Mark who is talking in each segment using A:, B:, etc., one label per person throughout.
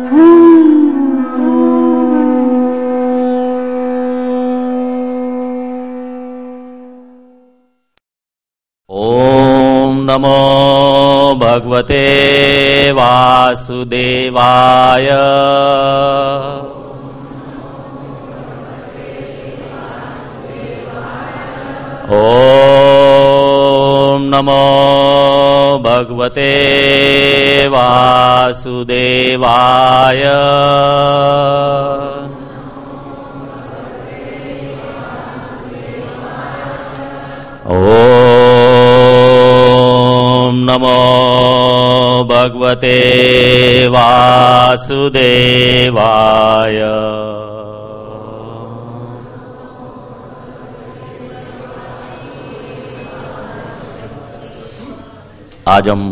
A: ओम नमो भगवते वासुदेवाय। ओम नमो भगवते वासुदेवाय। ओम नमो भगवते वासुदेवाय। आज हम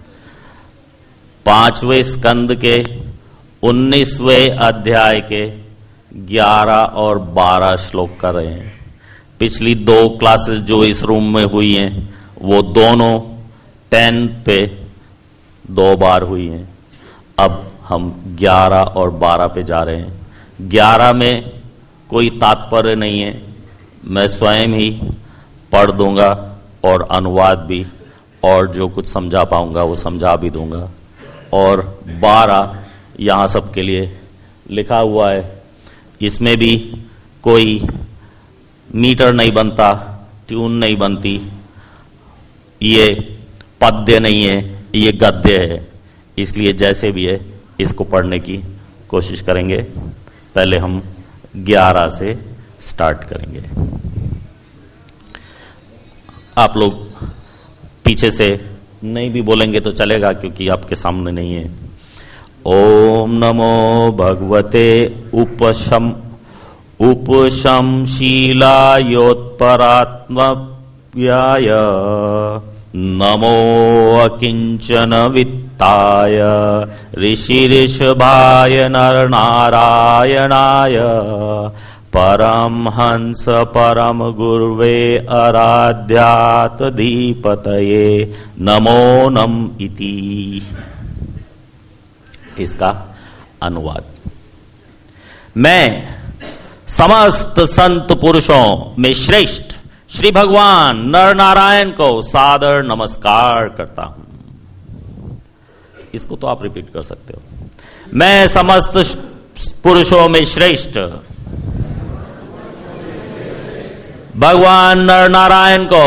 A: 5वें स्कंद के 19वें अध्याय के 11 और 12 श्लोक कर रहे हैं। पिछली 2 क्लासेस जो इस रूम में हुई हैं वो दोनों 10 पे 2 बार हुई हैं। अब हम 11 और 12 पे जा रहे हैं। 11 में कोई तात्पर्य नहीं है, मैं स्वयं ही पढ़ दूंगा और अनुवाद भी, और जो कुछ समझा पाऊंगा वो समझा भी दूंगा। और 12 यहाँ सबके लिए लिखा हुआ है। इसमें भी कोई मीटर नहीं बनता, ट्यून नहीं बनती, ये पद्य नहीं है, ये गद्य है। इसलिए जैसे भी है इसको पढ़ने की कोशिश करेंगे। पहले हम 11 से स्टार्ट करेंगे। आप लोग पीछे से नहीं भी बोलेंगे तो चलेगा, क्योंकि आपके सामने नहीं है। ओम नमो भगवते उपशमशीलायोत्परात्मव्याय नमो अकिंचन वित्ताय ऋषिऋषभाय नरनारायणाय परमहंस परम गुर्वे आराध्यात धीपतये नमो नम इति। इसका अनुवाद। मैं समस्त संत पुरुषों में श्रेष्ठ श्री भगवान नर नारायण को सादर नमस्कार करता हूं। इसको तो आप रिपीट कर सकते हो। मैं समस्त पुरुषों में श्रेष्ठ भगवान नर नारायण को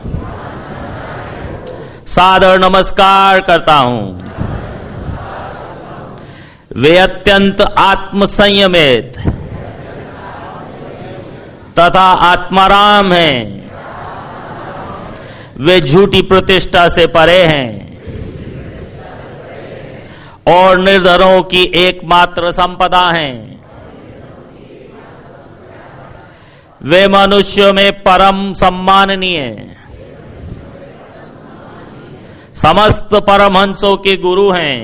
A: सादर नमस्कार करता हूं। वे अत्यंत आत्मसंयमित तथा आत्माराम हैं। वे झूठी प्रतिष्ठा से परे हैं और निर्धनों की एकमात्र संपदा हैं। वे मनुष्यों में परम सम्माननीय, समस्त परमहंसों के गुरु हैं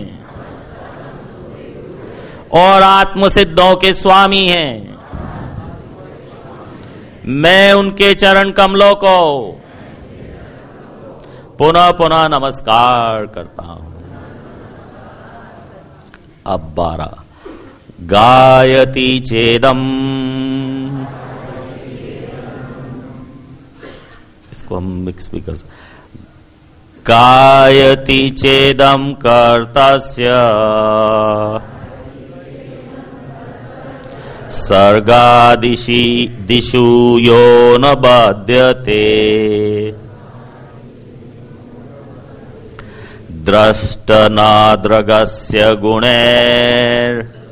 A: और आत्मसिद्धों के स्वामी हैं। मैं उनके चरण कमलों को पुनः पुनः नमस्कार करता हूं। अब 12 गायति चेदम, इसको हम मिक्स भी कर सकते। गायति चेदम कर्तस्य सर्गादिषु यो न बाध्यते द्रष्टनाद्रगस्य गुणैर्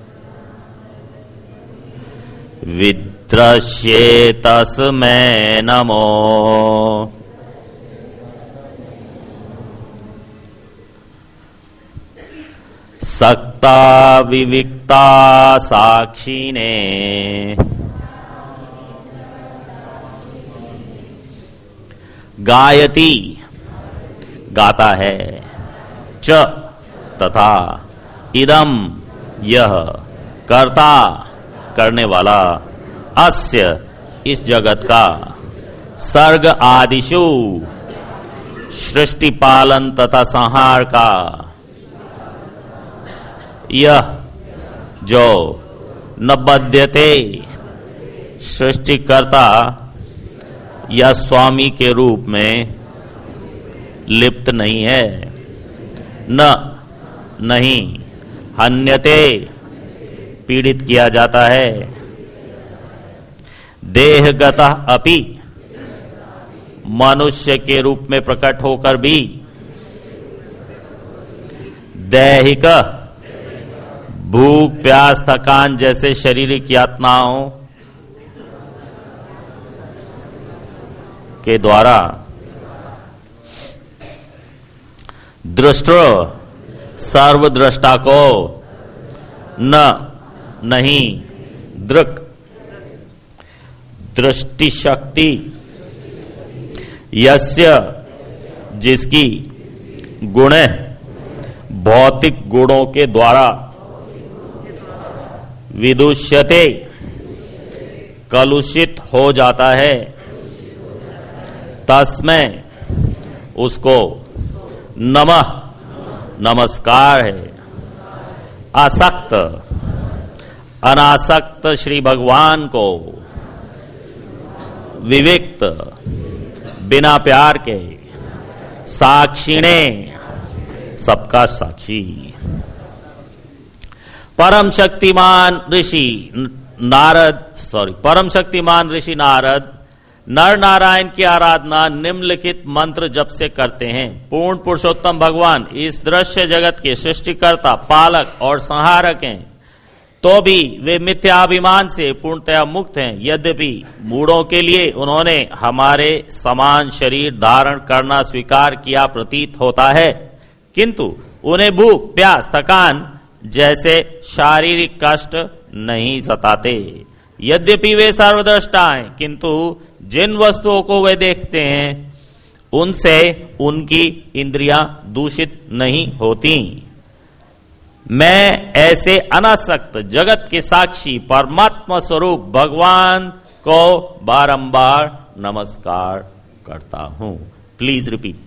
A: विद्रश्येतस्मै नमो। सक्ता विविक्ता साक्षिणे गायति गाता है, च तथा इदम यह कर्ता करने वाला, अस्य इस जगत का, सर्ग आदिषु सृष्टि पालन तथा संहार का, यह जो न बध्यते, सृष्टिकर्ता या स्वामी के रूप में लिप्त नहीं है, न नहीं हन्यते, पीड़ित किया जाता है, देहगतः अपि, मनुष्य के रूप में प्रकट होकर भी, दैहिक, भूख प्यास थकान जैसे शारीरिक यातनाओं के द्वारा, दृष्टो, सर्वद्रष्टा को, न नहीं दृक्, दृष्टि शक्ति, यस्य, जिसकी, गुण, भौतिक गुणों के द्वारा, विदुष्यते, कलुषित हो जाता है, तस्मै, उसको, नमः, नमस्कार है, आसक्त, अनासक्त श्री भगवान को, विविक्त, बिना प्यार के, साक्षिणे, सबका साक्षी, परम शक्तिमान ऋषि नारद नर नारायण की आराधना निम्नलिखित मंत्र जप से करते हैं। पूर्ण पुरुषोत्तम भगवान इस दृश्य जगत के सृष्टिकर्ता, पालक और संहारक हैं, तो भी वे मिथ्याभिमान से पूर्णतया मुक्त हैं। यद्यपि मूढ़ों के लिए उन्होंने हमारे समान शरीर धारण करना स्वीकार किया प्रतीत होता है, किंतु उन्हें भूख प्यास थकान जैसे शारीरिक कष्ट नहीं सताते। यद्यपि वे सर्वद्रष्टा हैं, किंतु जिन वस्तुओं को वे देखते हैं उनसे उनकी इंद्रियां दूषित नहीं होती। मैं ऐसे अनासक्त जगत के साक्षी परमात्मा स्वरूप भगवान को बारंबार नमस्कार करता हूं। Please repeat.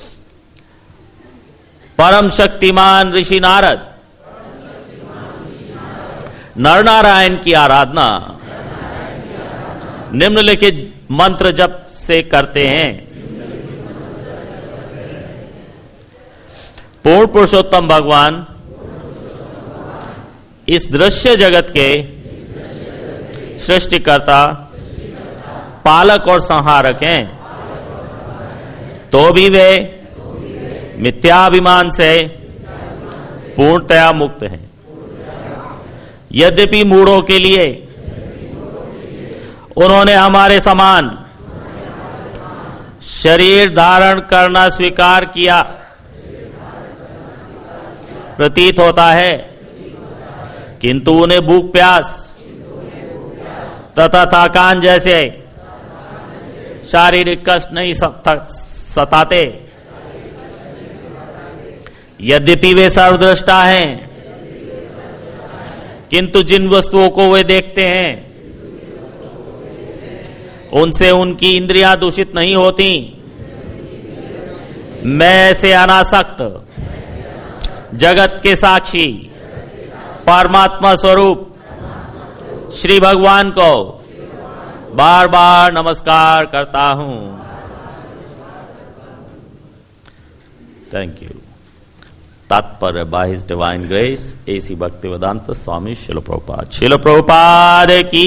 A: परम शक्तिमान ऋषि नारद नर नारायण की आराधना निम्नलिखित मंत्र जप से करते हैं। पूर्ण पुरुषोत्तम भगवान इस दृश्य जगत के सृष्टिकर्ता, पालक और संहारक हैं, तो भी वे मिथ्याभिमान से पूर्णतया मुक्त हैं। यद्यपि मूढ़ों के लिए उन्होंने हमारे समान शरीर धारण करना स्वीकार किया प्रतीत होता है, किंतु उन्हें भूख प्यास तथा थकान जैसे शारीरिक कष्ट नहीं सताते। यद्यपि वे सर्वद्रष्टा हैं, किंतु जिन वस्तुओं को वे देखते हैं उनसे उनकी इंद्रियां दूषित नहीं होती। मैं ऐसे अनासक्त जगत के साक्षी परमात्मा स्वरूप श्री भगवान को बार बार नमस्कार करता हूं। Thank you. तात्पर्य by his divine grace A C Bhaktivedanta Swami शिल प्रभुपाद की।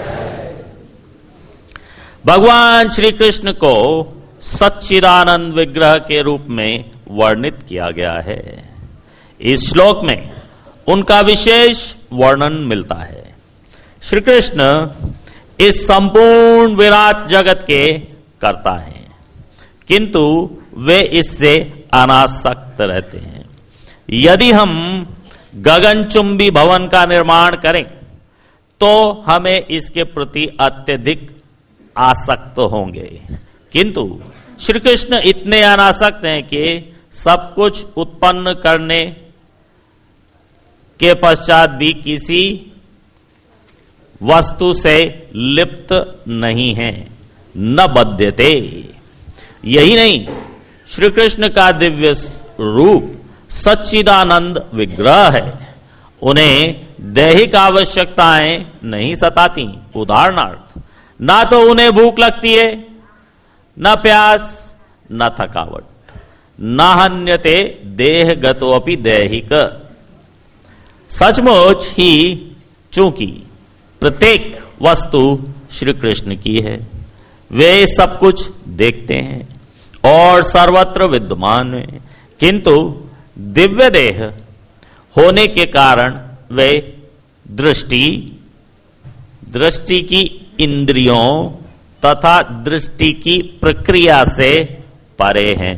A: भगवान श्री कृष्ण को सच्चिदानंद विग्रह के रूप में वर्णित किया गया है। इस श्लोक में उनका विशेष वर्णन मिलता है। श्री कृष्ण इस संपूर्ण विराट जगत के कर्ता हैं, किंतु वे इससे अनासक्त रहते हैं। यदि हम गगनचुंबी भवन का निर्माण करें तो हमें इसके प्रति अत्यधिक आसक्त होंगे, किंतु श्री कृष्ण इतने अनासक्त हैं कि सब कुछ उत्पन्न करने के पश्चात भी किसी वस्तु से लिप्त नहीं है, न बध्यते। यही नहीं, श्री कृष्ण का दिव्य रूप सच्चिदानंद विग्रह है। उन्हें दैहिक आवश्यकताएं नहीं सताती। उदाहरणार्थ, ना तो उन्हें भूख लगती है, न प्यास, न थकावट, न हन्यते देहगतोपि दैहिक। सचमुच ही चूंकि प्रत्येक वस्तु श्री कृष्ण की है, वे सब कुछ देखते हैं और सर्वत्र विद्यमान है, किंतु दिव्य देह होने के कारण वे दृष्टि की इंद्रियों तथा दृष्टि की प्रक्रिया से परे हैं।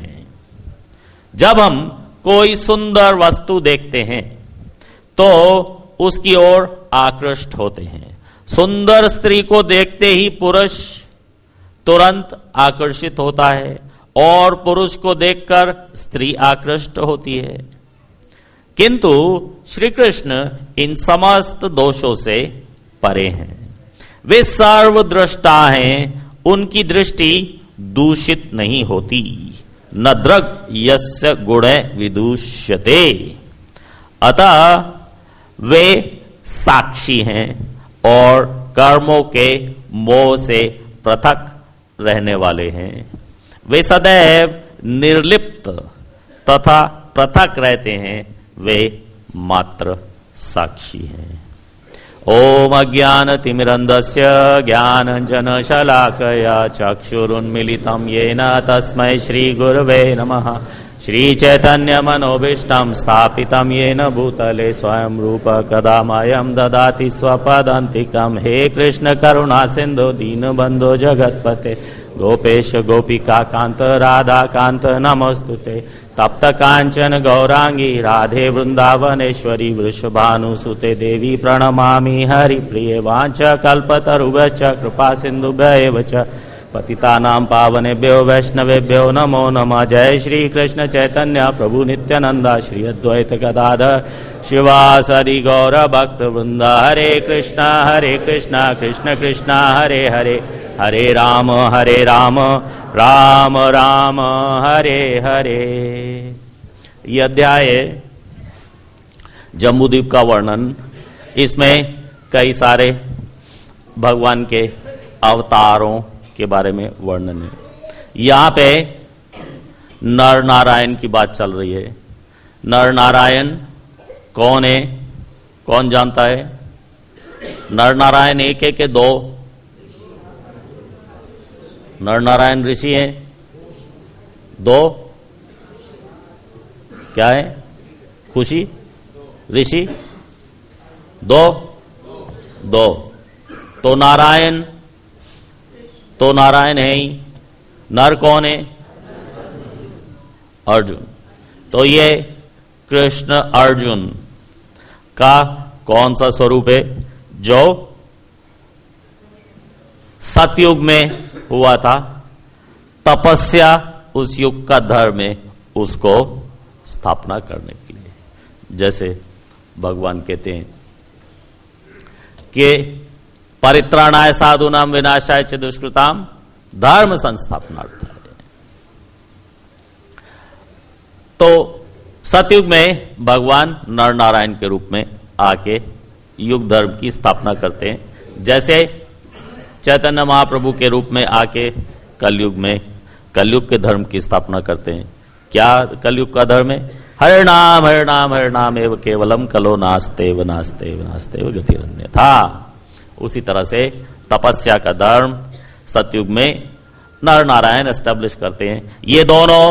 A: जब हम कोई सुंदर वस्तु देखते हैं तो उसकी ओर आकृष्ट होते हैं। सुंदर स्त्री को देखते ही पुरुष तुरंत आकर्षित होता है और पुरुष को देखकर स्त्री आकृष्ट होती है। किंतु श्री कृष्ण इन समस्त दोषों से परे हैं। वे सर्वद्रष्टा हैं, उनकी दृष्टि दूषित नहीं होती। न द्रग यस्य गुणे विदुष्यते। अतः वे साक्षी हैं और कर्मों के मोह से पृथक रहने वाले हैं। वे सदैव निर्लिप्त तथा पृथक रहते हैं। वे मात्र साक्षी हैं। ओम अज्ञानतिमिरन्धस्य ज्ञानाञ्जनशलाकया चक्षुरुन्मीलितं येन तस्मै श्रीगुरवे नमः। श्रीचैतन्यमनोभीष्टं स्थापितं येन भूतले स्वयं रूप कदा मह्यं ददाति स्वपदान्तिकं। हे कृष्ण करुणा सिन्धु दीनबन्धो जगत्पते गोपेश गोपिका कांत राधा कांत नमोस्तुते। तप्त कांचन गौरांगी राधे वृंदावनेश्वरी वृषभानुसुते देवी प्रणमामि हरिप्रिये। वाञ्छ कल्पतरुभ्यश्च कृपा सिन्धुभ्येव च पतितानां पावनेभ्यो वैष्णवेभ्यो नमो नमः। जय श्री कृष्ण चैतन्य प्रभु नित्यानंद श्री अद्वैत गदाधर शिवासादि गौर भक्त वृंद। हरे कृष्णा कृष्ण कृष्णा हरे हरे, हरे राम राम राम हरे हरे। यह अध्याय जम्बूद्वीप का वर्णन, इसमें कई सारे भगवान के अवतारों के बारे में वर्णन है। यहां पे नर नारायण की बात चल रही है। नर नारायण कौन है, कौन जानता है? नर नारायण एक है कि दो? नर नारायण ऋषि हैं दो। क्या है? खुशी ऋषि दो। तो नारायण है ही। नर कौन है? अर्जुन। तो ये कृष्ण अर्जुन का कौन सा स्वरूप है? जो सतयुग में हुआ था, तपस्या उस युग का धर्म है, उसको स्थापना करने के लिए। जैसे भगवान कहते हैं कि परित्राणाय साधूनाम विनाशाय च दुष्कृताम धर्म संस्थापनार्थाय। तो सतयुग में भगवान नर नारायण के रूप में आके युग धर्म की स्थापना करते हैं। जैसे चैतन्य महाप्रभु के रूप में आके कलयुग के धर्म की स्थापना करते हैं। क्या कलयुग का धर्म है? हरे नाम एव केवलम कलो नास्तेव गतिरन्यथा। उसी तरह से तपस्या का धर्म सतयुग में नर नारायण एस्टेब्लिश करते हैं। ये दोनों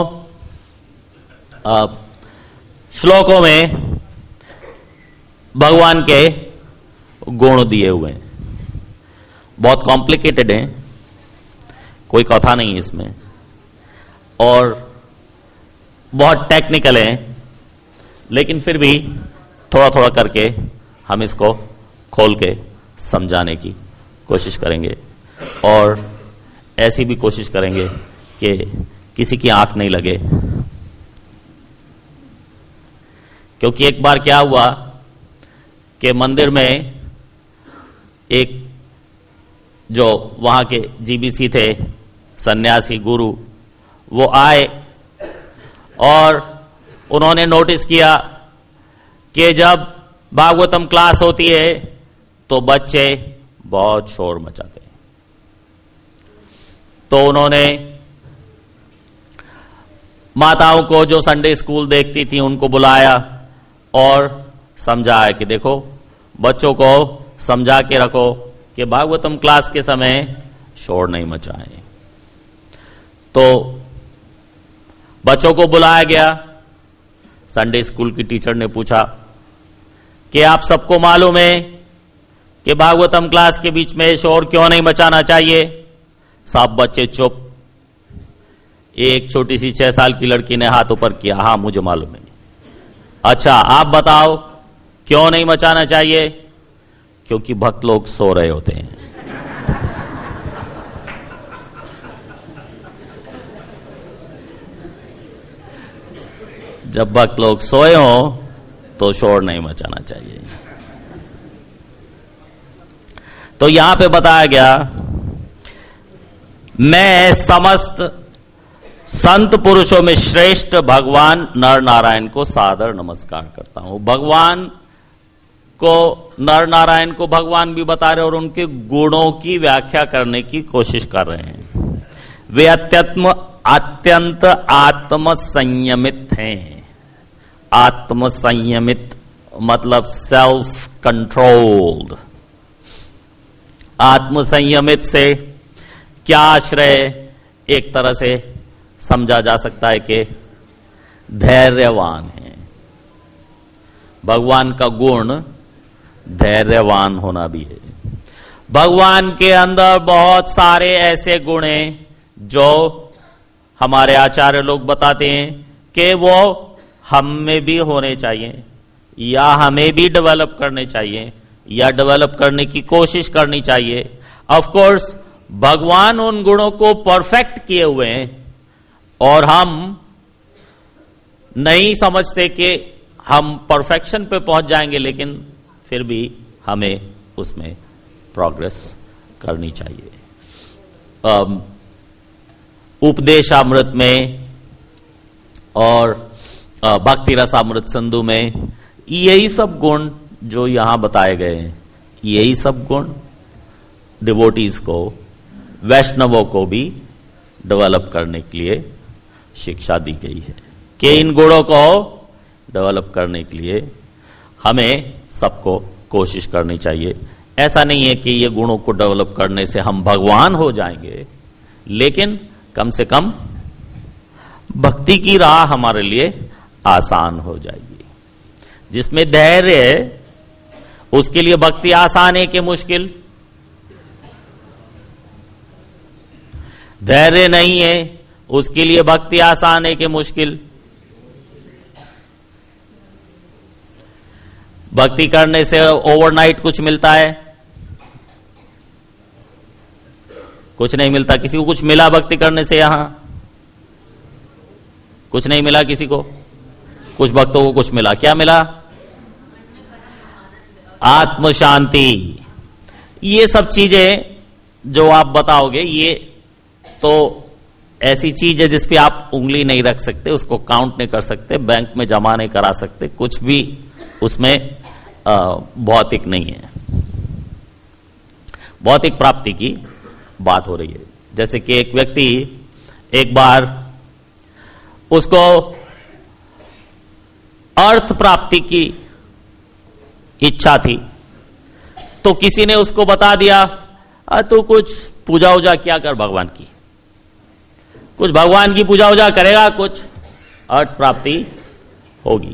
A: श्लोकों में भगवान के गुण दिए हुए हैं। बहुत कॉम्प्लिकेटेड है, कोई कथा नहीं है इसमें, और बहुत टेक्निकल है, लेकिन फिर भी थोड़ा थोड़ा करके हम इसको खोल के समझाने की कोशिश करेंगे और ऐसी भी कोशिश करेंगे कि किसी की आंख नहीं लगे। क्योंकि एक बार क्या हुआ कि मंदिर में एक जो वहां के जीबीसी थे, सन्यासी गुरु, वो आए और उन्होंने नोटिस किया कि जब भागवतम क्लास होती है तो बच्चे बहुत शोर मचाते हैं। तो उन्होंने माताओं को जो संडे स्कूल देखती थी उनको बुलाया और समझाया कि देखो, बच्चों को समझा के रखो कि भागवतम क्लास के समय शोर नहीं मचाएं। तो बच्चों को बुलाया गया। संडे स्कूल की टीचर ने पूछा कि आप सबको मालूम है कि भागवतम क्लास के बीच में शोर क्यों नहीं मचाना चाहिए? सब बच्चे चुप। एक छोटी सी 6 साल की लड़की ने हाथ ऊपर किया, हाँ मुझे मालूम है। अच्छा आप बताओ क्यों नहीं मचाना चाहिए? क्योंकि भक्त लोग सो रहे होते हैं। जब भक्त लोग सोए हो तो शोर नहीं मचाना चाहिए। तो यहां पे बताया गया, मैं समस्त संत पुरुषों में श्रेष्ठ भगवान नर नारायण को सादर नमस्कार करता हूं। भगवान को, नर नारायण को भगवान भी बता रहे और उनके गुणों की व्याख्या करने की कोशिश कर रहे हैं। वे अत्यंत आत्म संयमित हैं। आत्म संयमित मतलब सेल्फ कंट्रोल्ड। आत्म संयमित से क्या आश्रय? एक तरह से समझा जा सकता है कि धैर्यवान है। भगवान का गुण धैर्यवान होना भी है। भगवान के अंदर बहुत सारे ऐसे गुण हैं जो हमारे आचार्य लोग बताते हैं कि वो हम में भी होने चाहिए या हमें भी डेवलप करने चाहिए या डेवलप करने की कोशिश करनी चाहिए। ऑफ कोर्स भगवान उन गुणों को परफेक्ट किए हुए हैं और हम नहीं समझते कि हम परफेक्शन पे पहुंच जाएंगे, लेकिन फिर भी हमें उसमें प्रोग्रेस करनी चाहिए। उपदेशामृत में और भक्ति रसामृत सिंधु में यही सब गुण जो यहां बताए गए हैं, यही सब गुण डिवोटीज को, वैष्णवों को भी डेवलप करने के लिए शिक्षा दी गई है कि इन गुणों को डेवलप करने के लिए हमें सबको कोशिश करनी चाहिए। ऐसा नहीं है कि ये गुणों को डेवलप करने से हम भगवान हो जाएंगे, लेकिन कम से कम भक्ति की राह हमारे लिए आसान हो जाएगी। जिसमें धैर्य है उसके लिए भक्ति आसान है कि मुश्किल? धैर्य नहीं है उसके लिए भक्ति आसान है कि मुश्किल? भक्ति करने से ओवरनाइट कुछ मिलता है? कुछ नहीं मिलता। किसी को कुछ मिला भक्ति करने से? यहां कुछ नहीं मिला किसी को। कुछ भक्तों को कुछ मिला। क्या मिला? आत्म शांति। ये सब चीजें जो आप बताओगे, ये तो ऐसी चीज है जिस पे आप उंगली नहीं रख सकते, उसको काउंट नहीं कर सकते, बैंक में जमा नहीं करा सकते, कुछ भी उसमें भौतिक नहीं है। भौतिक प्राप्ति की बात हो रही है। जैसे कि एक व्यक्ति, एक बार उसको अर्थ प्राप्ति की इच्छा थी, तो किसी ने उसको बता दिया, तू कुछ पूजा उजा क्या कर भगवान की, कुछ भगवान की पूजा उजा करेगा, कुछ अर्थ प्राप्ति होगी।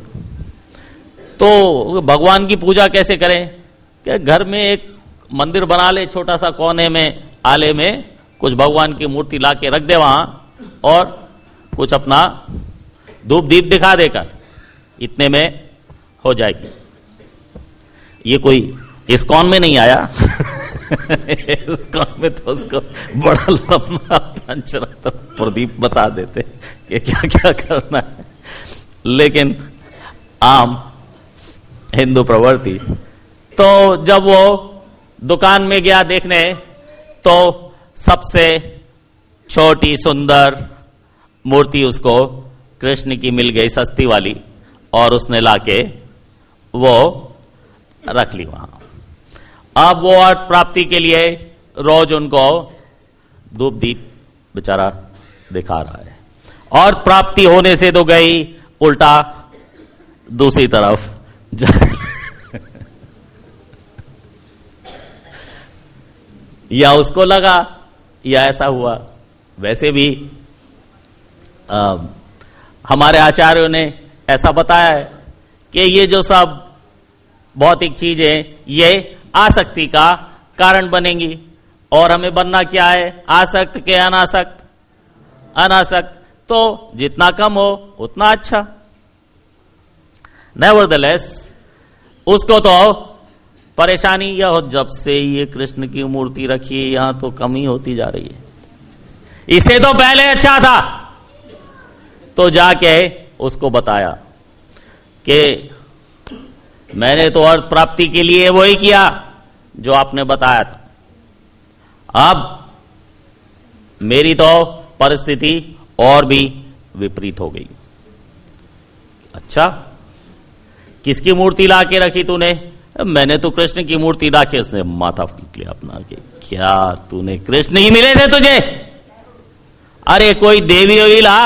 A: तो भगवान की पूजा कैसे करें? कि घर में एक मंदिर बना ले, छोटा सा कोने में, आले में कुछ भगवान की मूर्ति ला के रख दे वहां, और कुछ अपना धूप दीप दिखा देकर इतने में हो जाएगी। ये कोई इस्कॉन में नहीं आया। इस्कॉन में तो उसको बड़ा लंबा पंचरत्न प्रदीप बता देते कि क्या क्या करना है, लेकिन आम हिंदू प्रवृत्ति। तो जब वो दुकान में गया देखने, तो सबसे छोटी सुंदर मूर्ति उसको कृष्ण की मिल गई, सस्ती वाली, और उसने लाके वो रख ली वहां। अब वो अर्थ प्राप्ति के लिए रोज उनको धूप दीप बेचारा दिखा रहा है। और प्राप्ति होने से तो गई, उल्टा दूसरी तरफ या उसको लगा या ऐसा हुआ। वैसे भी हमारे आचार्यों ने ऐसा बताया है कि ये जो सब भौतिक चीजें ये आसक्ति का कारण बनेंगी। और हमें बनना क्या है? आसक्त के अनासक्त? अनासक्त। तो जितना कम हो उतना अच्छा। नेवरदलेस उसको तो परेशानी यह हो, जब से ये कृष्ण की मूर्ति रखी है यहां तो कमी होती जा रही है, इसे तो पहले अच्छा था। तो जाके उसको बताया कि मैंने तो अर्थ प्राप्ति के लिए वही किया जो आपने बताया था, अब मेरी तो परिस्थिति और भी विपरीत हो गई। अच्छा, किसकी मूर्ति ला के रखी तूने? मैंने तो कृष्ण की मूर्ति ला के, उसने माथा फूक लिया अपना के, क्या तूने कृष्ण ही मिले थे तुझे? अरे कोई देवी वही ला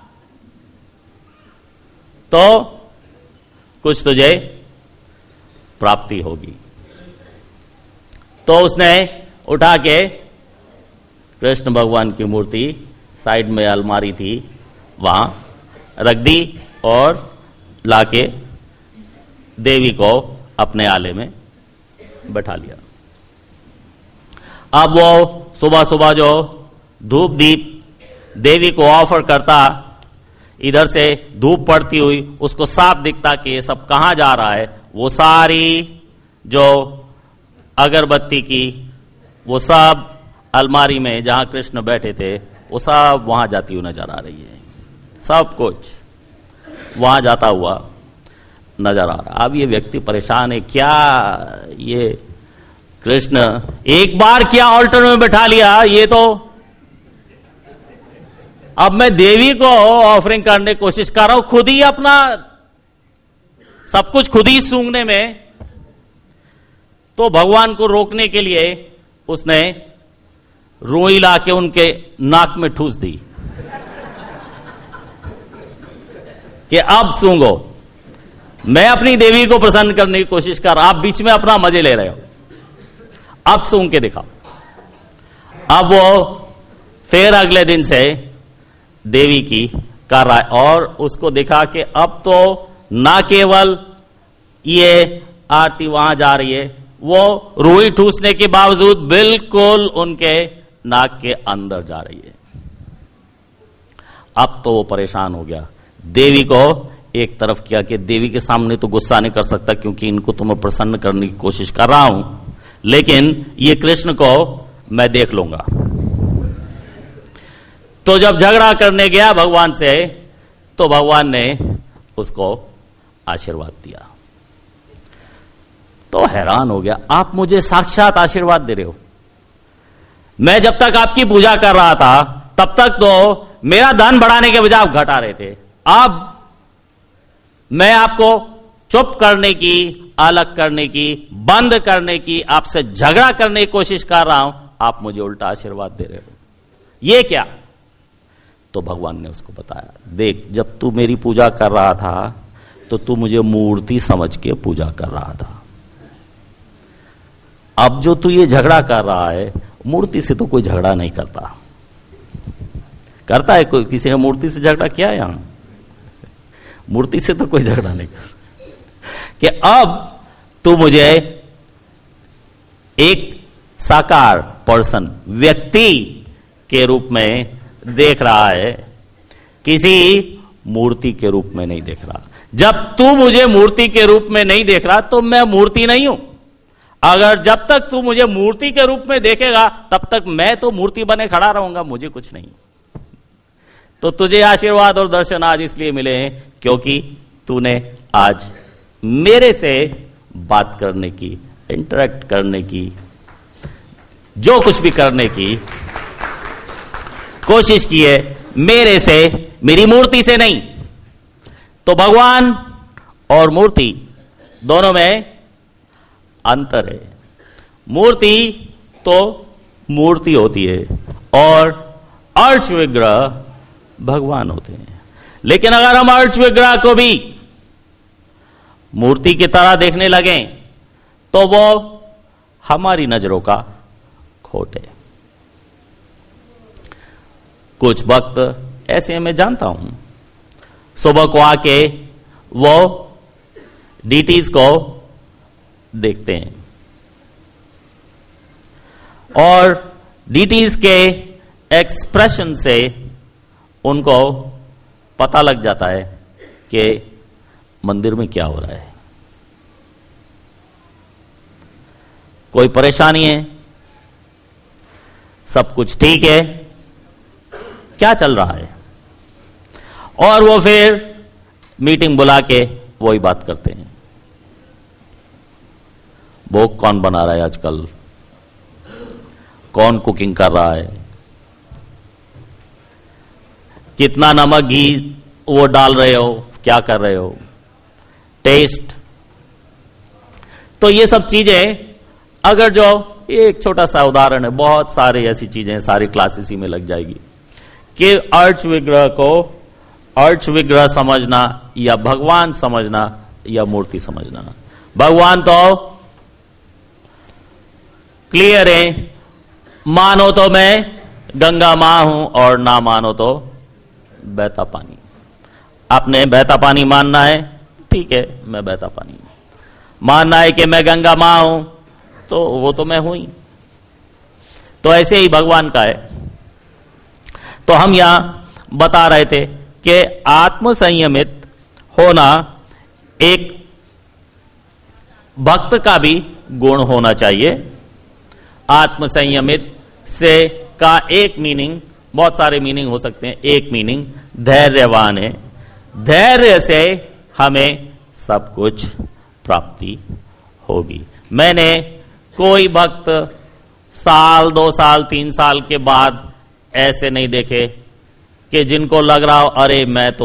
A: तो कुछ तुझे प्राप्ति होगी। तो उसने उठा के कृष्ण भगवान की मूर्ति साइड में अलमारी थी वहां रख दी और लाके देवी को अपने आले में बैठा लिया। अब वो सुबह सुबह जो धूप दीप देवी को ऑफर करता, इधर से धूप पड़ती हुई उसको साफ दिखता कि ये सब कहां जा रहा है। वो सारी जो अगरबत्ती की वो सब अलमारी में जहां कृष्ण बैठे थे वो सब वहां जाती हुई नजर आ रही है। सब कुछ वहां जाता हुआ नजर आ रहा। अब ये व्यक्ति परेशान है, क्या ये कृष्ण एक बार क्या ऑल्टर में बैठा लिया, ये तो अब मैं देवी को ऑफरिंग करने की कोशिश कर रहा हूं, खुद ही अपना सब कुछ खुद ही सूंघने में। तो भगवान को रोकने के लिए उसने रुई ला के उनके नाक में ठूस दी कि अब सूंघो, मैं अपनी देवी को प्रसन्न करने की कोशिश कर रहा, आप बीच में अपना मजे ले रहे हो, अब सूंघ के दिखाओ। अब वो फिर अगले दिन से देवी की कर रहा है और उसको दिखा कि अब तो ना केवल ये आरती वहां जा रही है, वो रुई ठूसने के बावजूद बिल्कुल उनके नाक के अंदर जा रही है। अब तो वो परेशान हो गया। देवी को एक तरफ किया कि देवी के सामने तो गुस्सा नहीं कर सकता क्योंकि इनको तो मैं प्रसन्न करने की कोशिश कर रहा हूं, लेकिन ये कृष्ण को मैं देख लूंगा। तो जब झगड़ा करने गया भगवान से तो भगवान ने उसको आशीर्वाद दिया। तो हैरान हो गया, आप मुझे साक्षात आशीर्वाद दे रहे हो? मैं जब तक आपकी पूजा कर रहा था तब तक तो मेरा धन बढ़ाने के बजाय आप घटा रहे थे, अब मैं आपको चुप करने की, अलग करने की, बंद करने की, आपसे झगड़ा करने की कोशिश कर रहा हूं, आप मुझे उल्टा आशीर्वाद दे रहे हो, ये क्या? तो भगवान ने उसको बताया, देख जब तू मेरी पूजा कर रहा था तो तू मुझे मूर्ति समझ के पूजा कर रहा था, अब जो तू ये झगड़ा कर रहा है, मूर्ति से तो कोई झगड़ा नहीं करता। करता है कोई? किसी ने मूर्ति से झगड़ा किया है यहां? मूर्ति से तो कोई झगड़ा नहीं करता। कि अब तू मुझे एक साकार पर्सन, व्यक्ति के रूप में देख रहा है, किसी मूर्ति के रूप में नहीं देख रहा। जब तू मुझे मूर्ति के रूप में नहीं देख रहा तो मैं मूर्ति नहीं हूं। अगर जब तक तू मुझे मूर्ति के रूप में देखेगा तब तक मैं तो मूर्ति बने खड़ा रहूंगा, मुझे कुछ नहीं। तो तुझे आशीर्वाद और दर्शन आज इसलिए मिले हैं क्योंकि तूने आज मेरे से बात करने की, इंटरेक्ट करने की, जो कुछ भी करने की कोशिश की है मेरे से, मेरी मूर्ति से नहीं। तो भगवान और मूर्ति दोनों में अंतर है। मूर्ति तो मूर्ति होती है और अर्च विग्रह भगवान होते हैं। लेकिन अगर हम अर्च विग्रह को भी मूर्ति की तरह देखने लगे तो वो हमारी नजरों का खोट है। कुछ भक्त ऐसे मैं जानता हूं, सुबह को आके वो डीटीज को देखते हैं और डीटीज के एक्सप्रेशन से उनको पता लग जाता है कि मंदिर में क्या हो रहा है, कोई परेशानी है, सब कुछ ठीक है, क्या चल रहा है। और वो फिर मीटिंग बुला के वही बात करते हैं। भोग कौन बना रहा है आजकल, कौन कुकिंग कर रहा है, कितना नमक घी वो डाल रहे हो, क्या कर रहे हो, टेस्ट। तो ये सब चीजें, अगर जो एक छोटा सा उदाहरण है, बहुत सारी ऐसी चीजें, सारी क्लास इसी में लग जाएगी कि अर्च विग्रह को अर्च विग्रह समझना या भगवान समझना या मूर्ति समझना। भगवान तो क्लियर है, मानो तो मैं गंगा मां हूं और ना मानो तो बहता पानी। आपने बहता पानी मानना है, ठीक है, मैं बहता पानी। मानना है कि मैं गंगा मां हूं, तो वो तो मैं हूं ही। तो ऐसे ही भगवान का है। तो हम यहां बता रहे थे कि आत्म संयमित होना एक भक्त का भी गुण होना चाहिए। आत्म संयमित से का एक मीनिंग, बहुत सारे मीनिंग हो सकते हैं, एक मीनिंग धैर्यवान है। धैर्य से हमें सब कुछ प्राप्ति होगी। मैंने कोई भक्त साल, 2 साल, 3 साल के बाद ऐसे नहीं देखे कि जिनको लग रहा हो अरे मैं तो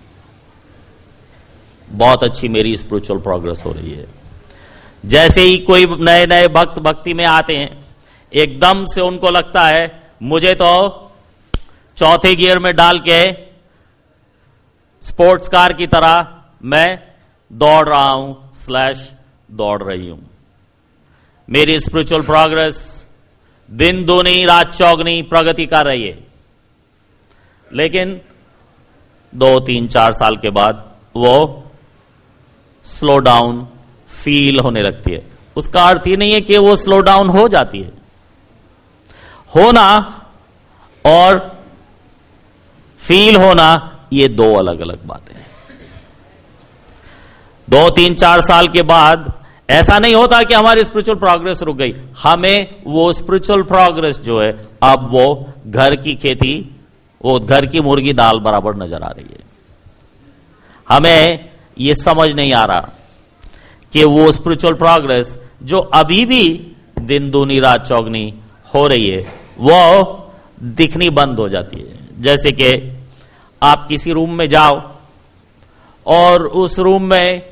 A: बहुत अच्छी मेरी स्पिरिचुअल प्रोग्रेस हो रही है। जैसे ही कोई नए नए भक्त भक्ति में आते हैं, एकदम से उनको लगता है मुझे तो चौथे गियर में डाल के स्पोर्ट्स कार की तरह मैं दौड़ रहा हूं / दौड़ रही हूं। मेरी स्पिरिचुअल प्रोग्रेस दिन दूनी रात चौगनी प्रगति कर रही है। लेकिन 2, 3, 4 साल के बाद वो स्लो डाउन फील होने लगती है। उसका अर्थ ही नहीं है कि वो स्लो डाउन हो जाती है। होना और फील होना ये 2 अलग अलग बातें हैं। 2, 3, 4 साल के बाद ऐसा नहीं होता कि हमारी स्पिरिचुअल प्रोग्रेस रुक गई। हमें वो स्पिरिचुअल प्रोग्रेस जो है, अब वो घर की खेती, वो घर की मुर्गी दाल बराबर नजर आ रही है। हमें ये समझ नहीं आ रहा कि वो स्पिरिचुअल प्रोग्रेस जो अभी भी दिन दूनी रात चौगनी हो रही है, वो दिखनी बंद हो जाती है। जैसे कि आप किसी रूम में जाओ और उस रूम में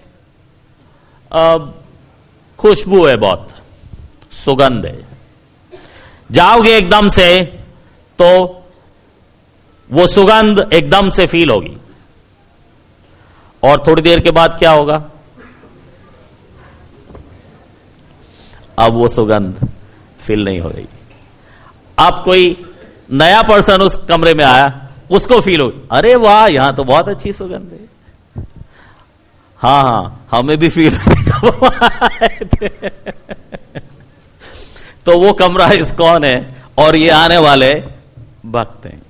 A: खुशबू है, बहुत सुगंध है। जाओगे एकदम से तो वो सुगंध एकदम से फील होगी, और थोड़ी देर के बाद क्या होगा, अब वो सुगंध फील नहीं हो रही। अब कोई नया पर्सन उस कमरे में आया, उसको फील हो, अरे वाह यहां तो बहुत अच्छी सुगंध है। हाँ, हमें भी फील जब आए थे। तो वो कमरा इस्कॉन है और ये आने वाले भक्त हैं।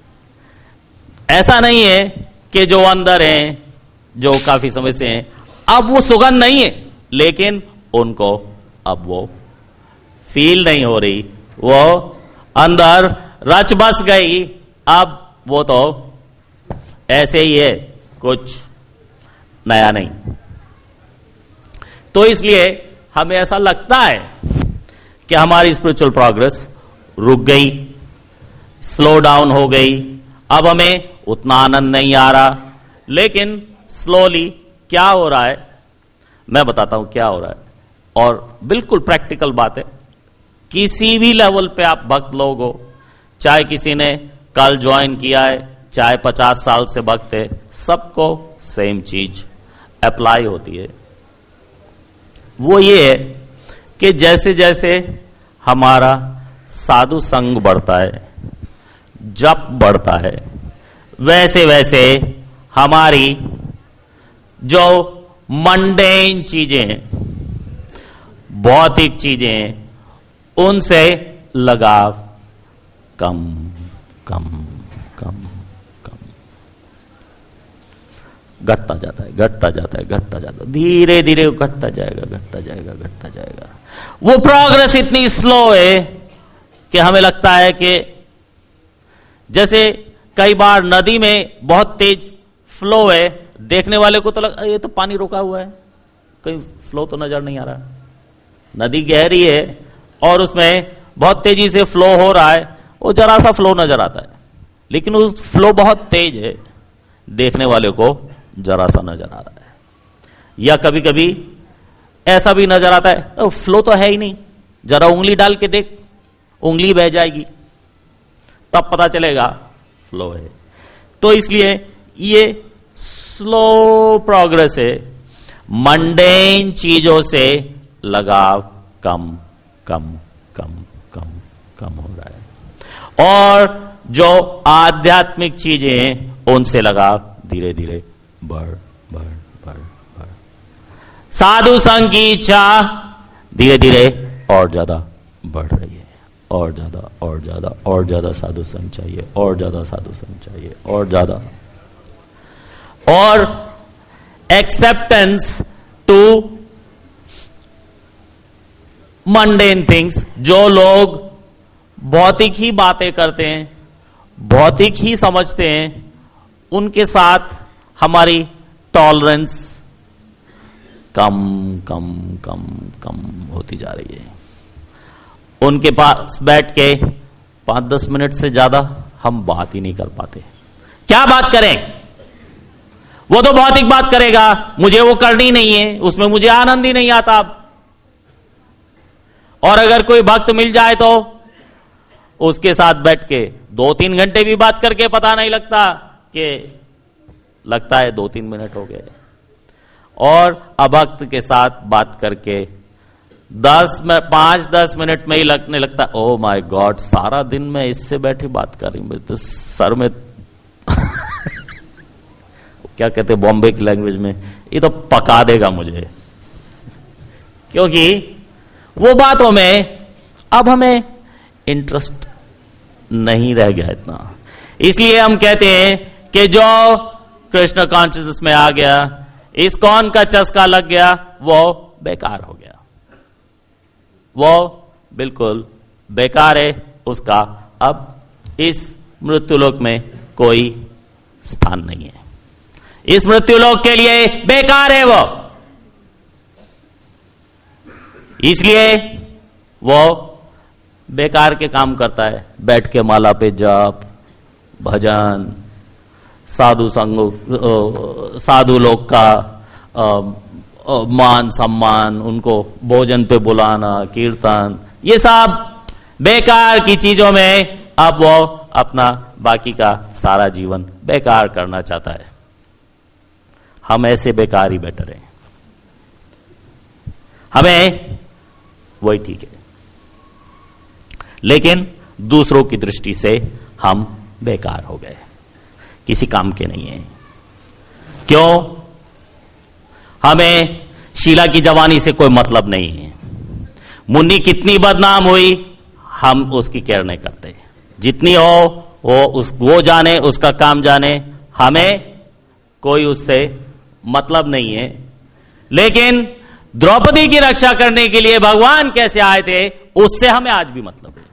A: ऐसा नहीं है कि जो अंदर हैं, जो काफी समय से हैं, अब वो सुगंध नहीं है, लेकिन उनको अब वो फील नहीं हो रही, वो अंदर रच बस गई। अब वो तो ऐसे ही है, कुछ नया नहीं। तो इसलिए हमें ऐसा लगता है कि हमारी स्पिरिचुअल प्रोग्रेस रुक गई, स्लो डाउन हो गई, अब हमें उतना आनंद नहीं आ रहा। लेकिन स्लोली क्या हो रहा है, मैं बताता हूं क्या हो रहा है। और बिल्कुल प्रैक्टिकल बात है, किसी भी लेवल पे आप भक्त लोग हो, चाहे किसी ने कल ज्वाइन किया है, चाहे 50 साल से भक्त है, सबको सेम चीज अप्लाई होती है। वो ये है कि जैसे जैसे हमारा साधु संग बढ़ता है, जप बढ़ता है, वैसे वैसे हमारी जो मंडेन चीजें हैं, भौतिक चीजें हैं, उनसे लगाव कम कम कम कम घटता जाता है, घटता जाता है, घटता जाता है, धीरे धीरे घटता जाएगा, घटता जाएगा, घटता जाएगा। वो प्रोग्रेस इतनी स्लो है कि हमें लगता है कि जैसे कई बार नदी में बहुत तेज फ्लो है, देखने वाले को तो लग ये तो पानी रुका हुआ है, कहीं फ्लो तो नजर नहीं आ रहा। नदी गहरी है और उसमें बहुत तेजी से फ्लो हो रहा है, वो जरा सा फ्लो नजर आता है, लेकिन उस फ्लो बहुत तेज है, देखने वाले को जरा सा नजर आ रहा है। या कभी कभी ऐसा भी नजर आता है फ्लो तो है ही नहीं, जरा उंगली डाल के देख, उंगली बह जाएगी, तब पता चलेगा फ्लो है। तो इसलिए ये स्लो प्रोग्रेस है, मंडेन चीजों से लगाव कम कम कम कम कम हो रहा है, और जो आध्यात्मिक चीजें हैं उनसे लगाव धीरे धीरे बढ़ बढ़ बढ़ बढ़, साधु संग की इच्छा धीरे धीरे और ज्यादा बढ़ रही है, और ज्यादा और ज्यादा और ज्यादा साधु संग चाहिए, और ज्यादा साधु संग चाहिए, और ज्यादा, और एक्सेप्टेंस टू मंडेन थिंग्स। जो लोग भौतिक ही बातें करते हैं, भौतिक ही समझते हैं, उनके साथ हमारी टॉलरेंस कम कम कम कम होती जा रही है। उनके पास बैठ के 5-10 मिनट से ज्यादा हम बात ही नहीं कर पाते। क्या बात करें, वो तो भौतिक बात करेगा, मुझे वो करनी नहीं है, उसमें मुझे आनंद ही नहीं आता। और अगर कोई भक्त मिल जाए तो उसके साथ बैठ के 2-3 घंटे भी बात करके पता नहीं लगता, कि लगता है 2-3 मिनट हो गए। और अभक्त के साथ बात करके 5-10 मिनट में ही लगने लगता, ओ माय गॉड, सारा दिन मैं इससे बैठे बात कर रही हूं, तो सर में क्या कहते हैं बॉम्बे की लैंग्वेज में, ये तो पका देगा मुझे। क्योंकि वो बातों में अब हमें इंटरेस्ट नहीं रह गया इतना। इसलिए हम कहते हैं कि जो कृष्ण कॉन्शियसनेस में आ गया, इस्कॉन का चस्का लग गया, वो बेकार हो गया, वो बिल्कुल बेकार है, उसका अब इस मृत्युलोक में कोई स्थान नहीं है, इस मृत्युलोक के लिए बेकार है वो। इसलिए वो बेकार के काम करता है, बैठ के माला पे जाप, भजन, साधु संग, साधु लोग का मान सम्मान, उनको भोजन पे बुलाना, कीर्तन, ये सब बेकार की चीजों में अब वो अपना बाकी का सारा जीवन बेकार करना चाहता है। हम ऐसे बेकार ही बेटर हैं, हमें वही ठीक है, लेकिन दूसरों की दृष्टि से हम बेकार हो गए, किसी काम के नहीं है। क्यों? हमें शीला की जवानी से कोई मतलब नहीं है, मुन्नी कितनी बदनाम हुई हम उसकी केयर नहीं करते, जितनी हो वो जाने, उसका काम जाने, हमें कोई उससे मतलब नहीं है। लेकिन द्रौपदी की रक्षा करने के लिए भगवान कैसे आए थे, उससे हमें आज भी मतलब है।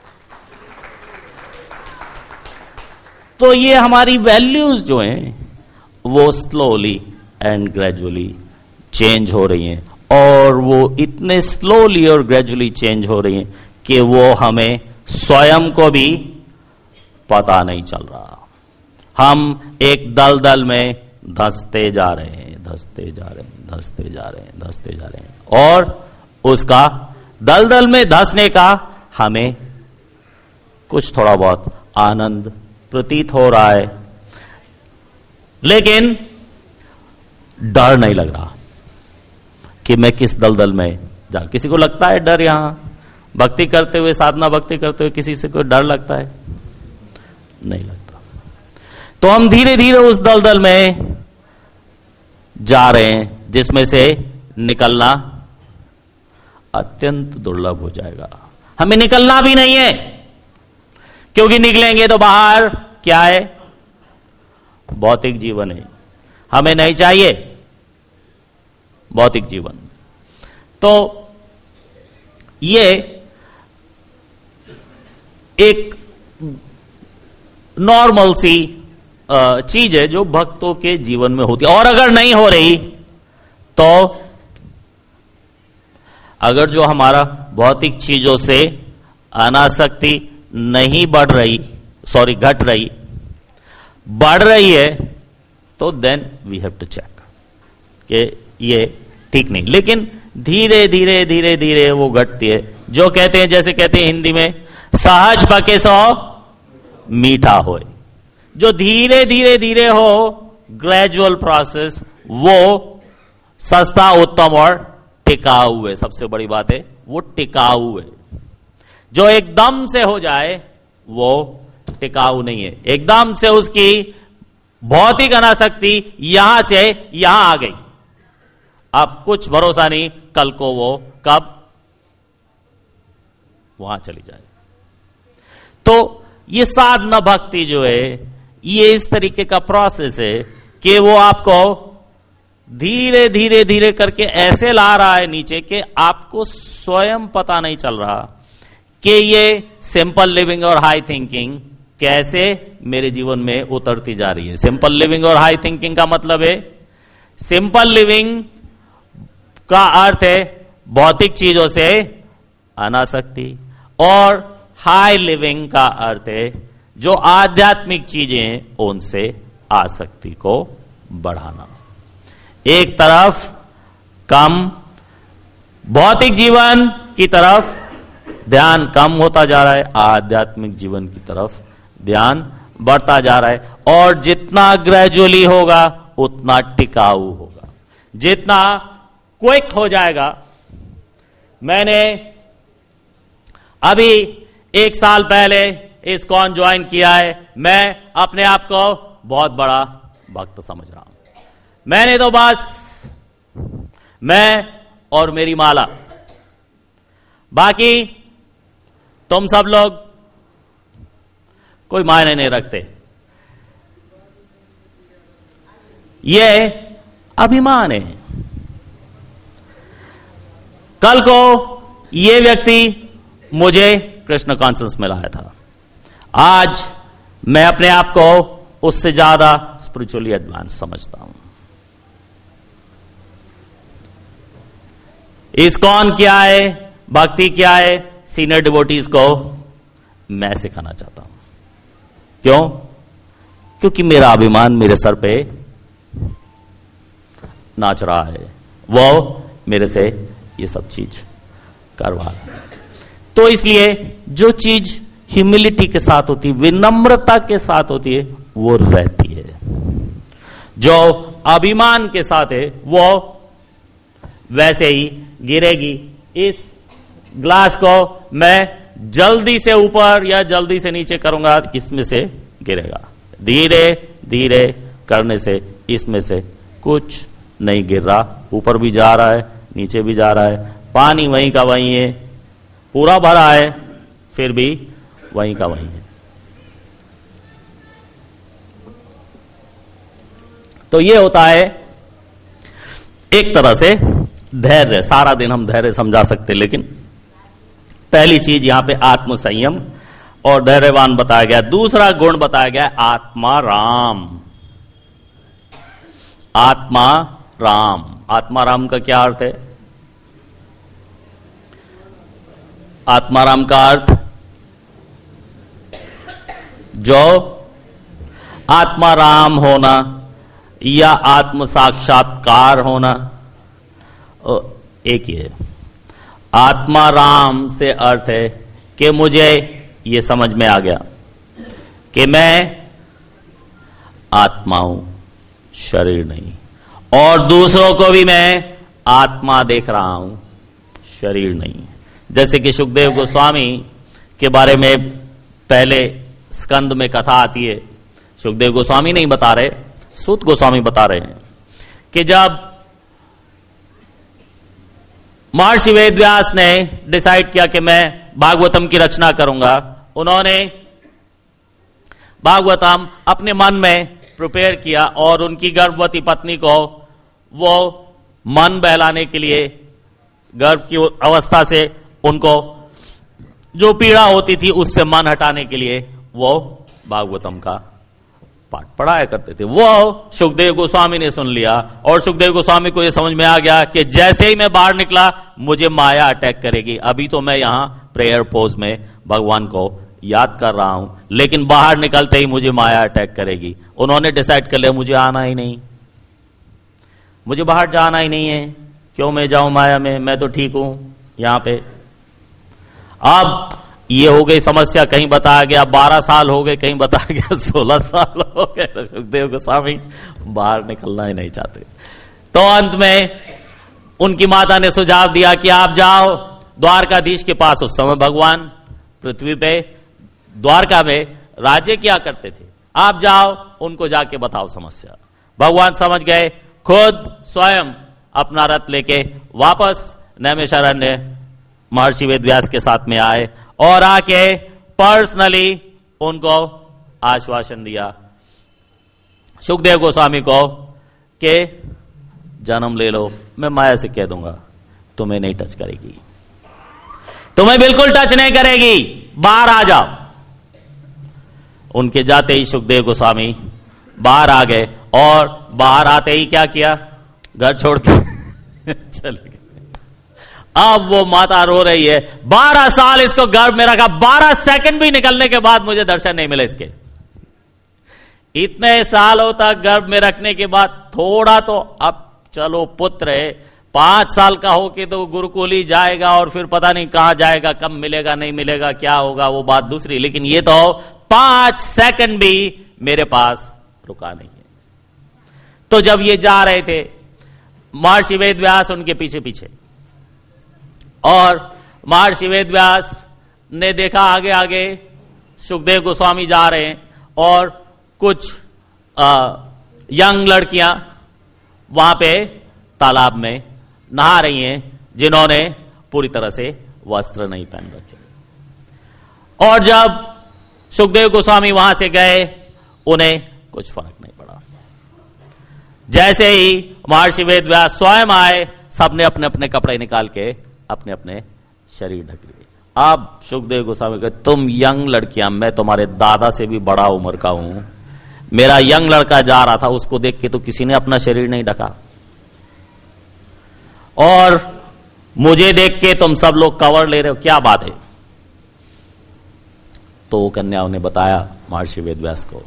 A: तो ये हमारी वैल्यूज जो हैं वो स्लोली एंड ग्रेजुअली चेंज हो रही हैं, और वो इतने स्लोली और ग्रेजुअली चेंज हो रही हैं कि वो हमें स्वयं को भी पता नहीं चल रहा। हम एक दलदल में धंसते जा रहे हैं, धंसते जा रहे हैं, धंसते जा रहे हैं, धंसते जा रहे हैं, और उसका दलदल में धंसने का हमें कुछ थोड़ा बहुत आनंद प्रतीत हो रहा है, लेकिन डर नहीं लग रहा कि मैं किस दलदल में जा। किसी को लगता है डर? यहां भक्ति करते हुए, साधना भक्ति करते हुए किसी से कोई डर लगता है? नहीं लगता। तो हम धीरे धीरे उस दलदल में जा रहे हैं जिसमें से निकलना अत्यंत दुर्लभ हो जाएगा। हमें निकलना भी नहीं है, क्योंकि निकलेंगे तो बाहर क्या है? भौतिक जीवन है। हमें नहीं चाहिए भौतिक जीवन। तो ये एक नॉर्मल सी चीज है जो भक्तों के जीवन में होती है। और अगर नहीं हो रही तो अगर जो हमारा भौतिक चीजों से अनासक्ति नहीं बढ़ रही, सॉरी घट रही, बढ़ रही है, तो then we have to check कि ये ठीक नहीं। लेकिन धीरे धीरे धीरे धीरे वो घटती है। जो कहते हैं, जैसे कहते हैं हिंदी में, सहज पके सो मीठा होए। जो धीरे धीरे धीरे हो, ग्रेजुअल प्रोसेस, वो सस्ता, उत्तम और टिकाऊ है। सबसे बड़ी बात है वो टिकाऊ है। जो एकदम से हो जाए वो टिकाऊ नहीं है। एकदम से उसकी भौतिक अनासक्ति यहां से यहां आ गई, अब कुछ भरोसा नहीं कल को वो कब वहां चली जाए। तो ये साधना भक्ति जो है, ये इस तरीके का प्रोसेस है कि वो आपको धीरे धीरे धीरे करके ऐसे ला रहा है नीचे कि आपको स्वयं पता नहीं चल रहा कि ये सिंपल लिविंग और हाई थिंकिंग कैसे मेरे जीवन में उतरती जा रही है। सिंपल लिविंग और हाई थिंकिंग का मतलब है, सिंपल लिविंग का अर्थ है भौतिक चीजों से अनासक्ति, और हाई लिविंग का अर्थ है जो आध्यात्मिक चीजें हैं उनसे आसक्ति को बढ़ाना। एक तरफ कम भौतिक जीवन की तरफ ध्यान कम होता जा रहा है, आध्यात्मिक जीवन की तरफ ध्यान बढ़ता जा रहा है। और जितना ग्रेजुअली होगा उतना टिकाऊ होगा, जितना क्विक हो जाएगा। मैंने अभी 1 साल पहले इस्कॉन ज्वाइन किया है। मैं अपने आप को बहुत बड़ा भक्त समझ रहा हूं। मैंने तो बस मैं और मेरी माला, बाकी तुम सब लोग कोई मायने नहीं रखते। यह अभिमान है। कल को यह व्यक्ति मुझे कृष्ण कॉन्शियस में लाया था, आज मैं अपने आप को उससे ज्यादा स्पिरिचुअली एडवांस समझता हूं। इस्कॉन क्या है, भक्ति क्या है, सीनियर डिवोटीज को मैं सिखाना चाहता हूं। क्यों? क्योंकि मेरा अभिमान मेरे सर पे नाच रहा है, वो मेरे से ये सब चीज करवा रहा है। तो इसलिए जो चीज ह्यूमिलिटी के साथ होती है, विनम्रता के साथ होती है, वो रहती है। जो अभिमान के साथ है वो वैसे ही गिरेगी। इस ग्लास को मैं जल्दी से ऊपर या जल्दी से नीचे करूंगा, इसमें से गिरेगा। धीरे धीरे करने से इसमें से कुछ नहीं गिर रहा, ऊपर भी जा रहा है, नीचे भी जा रहा है, पानी वहीं का वहीं है, पूरा भरा है, फिर भी वहीं का वहीं है। तो ये होता है एक तरह से धैर्य। सारा दिन हम धैर्य समझा सकते, लेकिन पहली चीज यहां पे आत्म संयम और धैर्यवान बताया गया। दूसरा गुण बताया गया आत्मा राम। आत्मा राम, आत्मा राम का क्या अर्थ है? आत्मा राम का अर्थ जो आत्मा राम होना या आत्म साक्षात्कार होना एक ही है। आत्मा राम से अर्थ है कि मुझे ये समझ में आ गया कि मैं आत्मा हूं, शरीर नहीं, और दूसरों को भी मैं आत्मा देख रहा हूं, शरीर नहीं। जैसे कि सुखदेव गोस्वामी के बारे में पहले स्कंद में कथा आती है, सुखदेव गोस्वामी नहीं बता रहे, सूत गोस्वामी बता रहे हैं कि जब महर्षि वेदव्यास ने डिसाइड किया कि मैं भागवतम की रचना करूंगा, उन्होंने भागवतम अपने मन में प्रिपेयर किया और उनकी गर्भवती पत्नी को वो मन बहलाने के लिए, गर्भ की अवस्था से उनको जो पीड़ा होती थी उससे मन हटाने के लिए वो भागवतम का पाठ पढ़ाया करते थे। वो सुखदेव गोस्वामी ने सुन लिया और सुखदेव गोस्वामी को यह समझ में आ गया कि जैसे ही मैं बाहर निकला मुझे माया अटैक करेगी। अभी तो मैं यहां प्रेयर पोज में भगवान को याद कर रहा हूं, लेकिन बाहर निकलते ही मुझे माया अटैक करेगी। उन्होंने डिसाइड कर लिया मुझे आना ही नहीं, मुझे बाहर जाना ही नहीं है, क्यों मैं जाऊं माया में, मैं तो ठीक हूं यहां पे। अब ये हो गई समस्या, कहीं बताया गया 12 साल हो गए, कहीं बताया गया 16 साल हो गए, सुखदेव गोस्वामी बाहर निकलना ही नहीं चाहते। तो अंत में उनकी माता ने सुझाव दिया कि आप जाओ द्वारकाधीश के पास। उस समय भगवान पृथ्वी पे द्वारका में राज्य किया करते थे। आप जाओ, उनको जाके बताओ समस्या। भगवान समझ गए, खुद स्वयं अपना रथ लेके वापस नैमिषारण्य महर्षि वेदव्यास के साथ में आए और आके पर्सनली उनको आश्वासन दिया सुखदेव गोस्वामी को कि जन्म ले लो, मैं माया से कह दूंगा तुम्हें नहीं टच करेगी, तुम्हें बिल्कुल टच नहीं करेगी, बाहर आ जाओ। उनके जाते ही सुखदेव गोस्वामी बाहर आ गए और बाहर आते ही क्या किया, घर छोड़ के चले गए। अब वो माता रो रही है, 12 साल इसको गर्भ में रखा, 12 सेकंड भी निकलने के बाद मुझे दर्शन नहीं मिले इसके। इतने सालों तक गर्भ में रखने के बाद थोड़ा तो अब चलो पुत्र है, 5 साल का हो के तो गुरुकुल ही जाएगा और फिर पता नहीं कहां जाएगा, कब मिलेगा नहीं मिलेगा, क्या होगा वो बात दूसरी, लेकिन ये तो 5 सेकंड भी मेरे पास रुका नहीं है। तो जब ये जा रहे थे महर्षि वेदव्यास उनके पीछे पीछे, और महर्षि वेदव्यास ने देखा आगे आगे सुखदेव गोस्वामी जा रहे हैं और कुछ यंग लड़कियां वहां पे तालाब में नहा रही हैं जिन्होंने पूरी तरह से वस्त्र नहीं पहन रखे। और जब सुखदेव गोस्वामी वहां से गए उन्हें कुछ फर्क नहीं पड़ा। जैसे ही महर्षि वेदव्यास स्वयं आए, सबने अपने अपने कपड़े निकाल के अपने अपने शरीर ढक लिए। अब सुखदेव गोस्वामी कहते, तुम यंग लड़कियां, मैं तुम्हारे दादा से भी बड़ा उम्र का हूं, मेरा यंग लड़का जा रहा था, उसको देख के तो किसी ने अपना शरीर नहीं ढका, और मुझे देख के तुम सब लोग कवर ले रहे हो, क्या बात है? तो कन्याओं ने बताया महर्षि वेदव्यास को,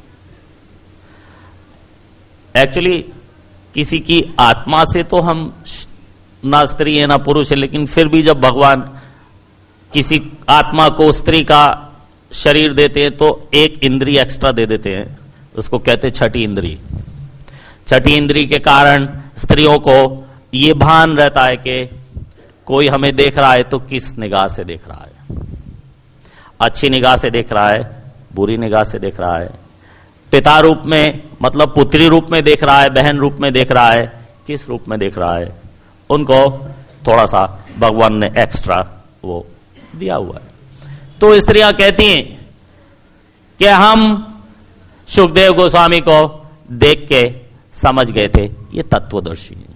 A: एक्चुअली किसी की आत्मा से तो हम ना स्त्री है ना पुरुष है, लेकिन फिर भी जब भगवान किसी आत्मा को स्त्री का शरीर देते हैं तो एक इंद्री एक्स्ट्रा दे देते हैं, उसको कहते हैं छठी इंद्री। छठी इंद्री के कारण स्त्रियों को यह भान रहता है कि कोई हमें देख रहा है तो किस निगाह से देख रहा है, अच्छी निगाह से देख रहा है, बुरी निगाह से देख रहा है, पिता रूप में मतलब पुत्री रूप में देख रहा है, बहन रूप में देख रहा है, किस रूप में देख रहा है, उनको थोड़ा सा भगवान ने एक्स्ट्रा वो दिया हुआ है। तो स्त्रियां कहती हैं कि हम सुखदेव गोस्वामी को देख के समझ गए थे ये तत्वदर्शी हैं।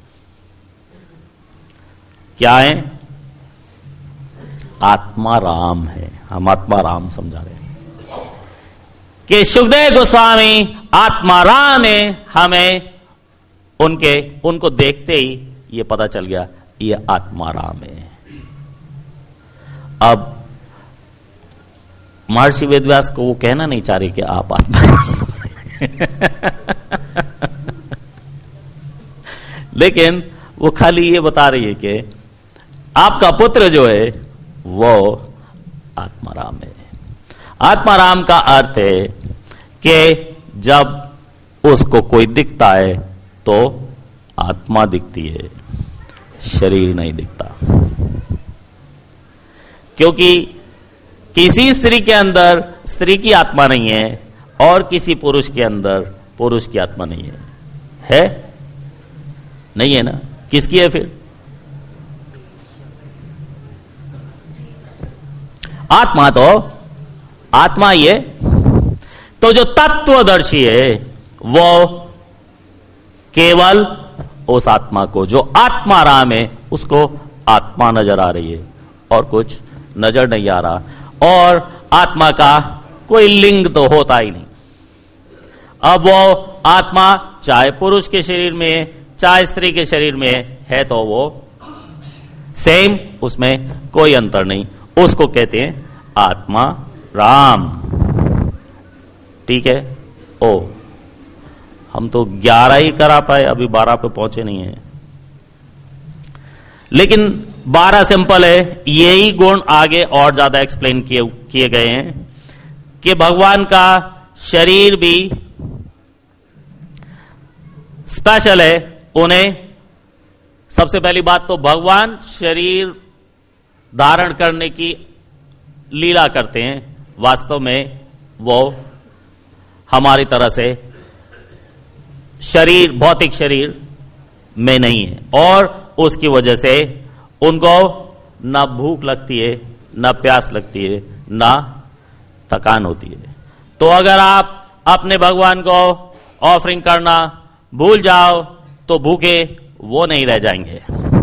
A: क्या है? आत्मा राम है। हम आत्मा राम समझा रहे हैं कि सुखदेव गोस्वामी आत्मा राम ने हमें उनको देखते ही ये पता चल गया ये आत्मा राम है। अब महर्षि वेदव्यास को वो कहना नहीं चाह रहे कि आप आत्मा लेकिन वो खाली ये बता रही है कि आपका पुत्र जो है वो आत्माराम है। आत्माराम का अर्थ है कि जब उसको कोई दिखता है तो आत्मा दिखती है, शरीर नहीं दिखता। क्योंकि किसी स्त्री के अंदर स्त्री की आत्मा नहीं है और किसी पुरुष के अंदर पुरुष की आत्मा नहीं है नहीं है ना? किसकी है फिर? आत्मा तो आत्मा ही है। तो जो तत्वदर्शी है वो केवल उस आत्मा को, जो आत्माराम है, उसको आत्मा नजर आ रही है और कुछ नजर नहीं आ रहा। और आत्मा का कोई लिंग तो होता ही नहीं। अब वो आत्मा चाहे पुरुष के शरीर में चाहे स्त्री के शरीर में है तो वो सेम, उसमें कोई अंतर नहीं। उसको कहते हैं आत्मा राम। ठीक है? ओ, हम तो 11 ही करा पाए, अभी 12 पे पहुंचे नहीं है। लेकिन 12 सिंपल है। यही गुण आगे और ज्यादा एक्सप्लेन किए गए हैं कि भगवान का शरीर भी स्पेशल है। उन्हें सबसे पहली बात तो भगवान शरीर धारण करने की लीला करते हैं। वास्तव में वो हमारी तरह से शरीर, भौतिक शरीर में नहीं है और उसकी वजह से उनको ना भूख लगती है, ना प्यास लगती है, ना थकान होती है। तो अगर आप अपने भगवान को ऑफरिंग करना भूल जाओ तो भूखे वो नहीं रह जाएंगे,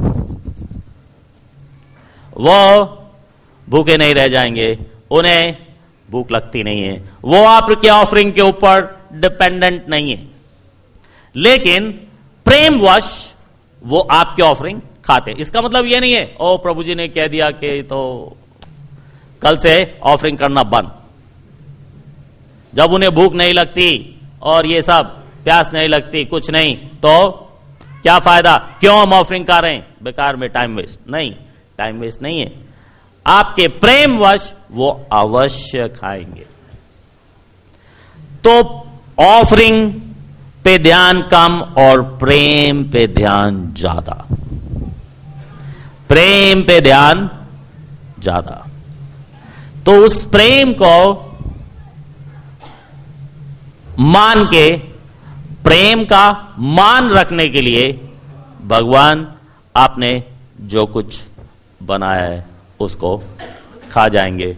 A: वो भूखे नहीं रह जाएंगे, उन्हें भूख लगती नहीं है, वो आपके ऑफरिंग के ऊपर डिपेंडेंट नहीं है। लेकिन प्रेमवश वो आपके ऑफरिंग खाते। इसका मतलब ये नहीं है ओ प्रभु जी ने कह दिया कि तो कल से ऑफरिंग करना बंद। जब उन्हें भूख नहीं लगती और ये सब प्यास नहीं लगती, कुछ नहीं, तो क्या फायदा? क्यों हम ऑफरिंग कर रहे हैं? बेकार में टाइम वेस्ट नहीं, टाइम वेस्ट नहीं है। आपके प्रेमवश वो अवश्य खाएंगे। तो ऑफरिंग पे ध्यान कम और प्रेम पे ध्यान ज्यादा, प्रेम पे ध्यान ज्यादा। तो उस प्रेम को मान के, प्रेम का मान रखने के लिए भगवान आपने जो कुछ बनाया है उसको खा जाएंगे।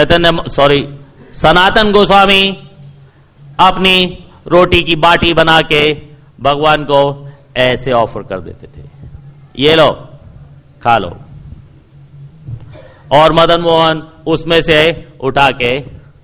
A: सनातन गोस्वामी अपनी रोटी की बाटी बना के भगवान को ऐसे ऑफर कर देते थे, ये लो खा लो। और मदन मोहन उसमें से उठा के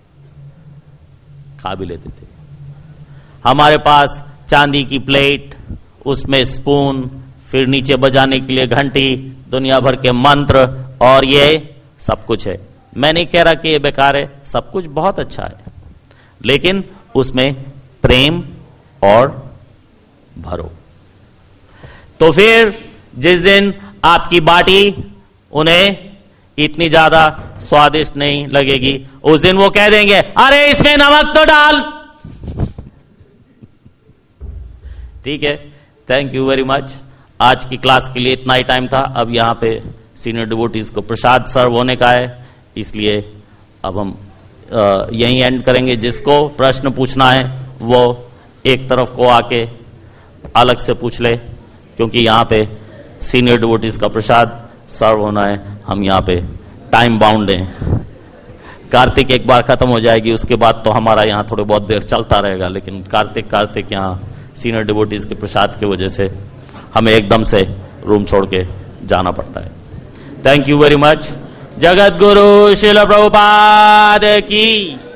A: खा भी लेते थे। हमारे पास चांदी की प्लेट, उसमें स्पून, फिर नीचे बजाने के लिए घंटी, दुनिया भर के मंत्र और ये सब कुछ है। मैं नहीं कह रहा कि ये बेकार है, सब कुछ बहुत अच्छा है, लेकिन उसमें प्रेम और भरो। तो फिर जिस दिन आपकी बाटी उन्हें इतनी ज्यादा स्वादिष्ट नहीं लगेगी, उस दिन वो कह देंगे अरे इसमें नमक तो डाल। ठीक है, थैंक यू वेरी मच। आज की क्लास के लिए इतना ही टाइम था। अब यहां पे सीनियर डिवोटीज को प्रसाद सर्व होने का है, इसलिए अब हम यहीं एंड करेंगे। जिसको प्रश्न पूछना है वो एक तरफ को आके अलग से पूछ ले, क्योंकि यहाँ पे सीनियर डिवोटीज का प्रसाद सर्व होना है। हम यहाँ पे टाइम बाउंड हैं। कार्तिक एक बार खत्म हो जाएगी, उसके बाद तो हमारा यहाँ थोड़ी बहुत देर चलता रहेगा, लेकिन कार्तिक यहाँ सीनियर डिवोटीज के प्रसाद की वजह से हमें एकदम से रूम छोड़ के जाना पड़ता है। Thank you very much. जगत गुरु श्रील प्रभुपाद की